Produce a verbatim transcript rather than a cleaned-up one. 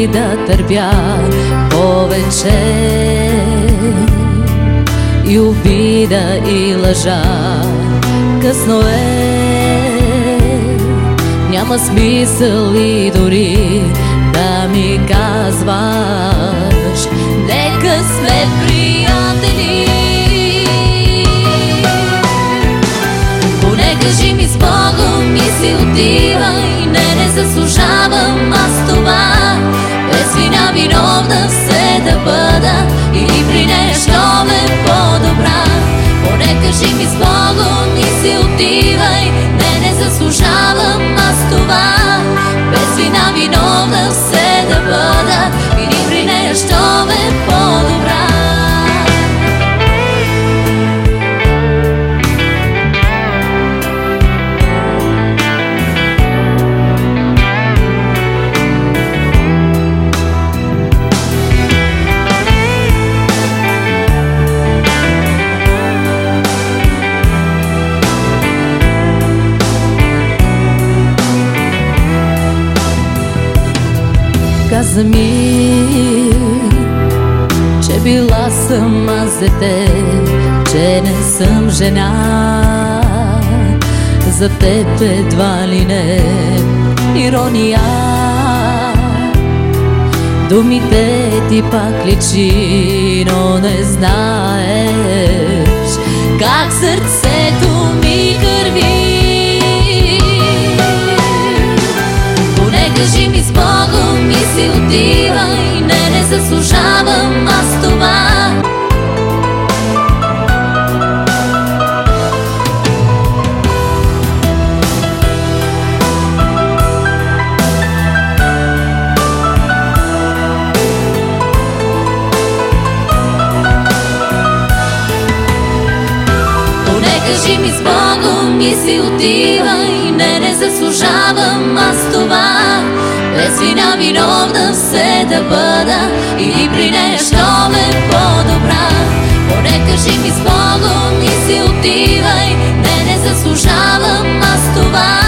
ли да търпя повече и обида и лъжа? Късно е, няма смисъл и дори да ми казваш. Нека сме приятели. Поне кажи ми с Богом и си отивай. Не, не заслужавам аз това. Без вина виновна все да бъда или при нея щом е по-добра. Поне кажи ми с Богом и си отивай. Не, не заслужавам аз това. Без вина виновна все да бъда или при нея щом е по-добра. Каза ми, че била съм аз дете, че не съм жена. За теб едва ли не ирония. Думите ти пак личи, но не знаеш как сърцето ми кърви. Поне кажи ми с Богом и си отивай. Не, не заслужавам аз това. Поне кажи ми с Богом и си отивай. Не, не заслужавам аз това. Без вина виновна все да бъда или при нея щом е по-добра. Поне кажи ми с Богом и си отивай. Не, не заслужавам аз това.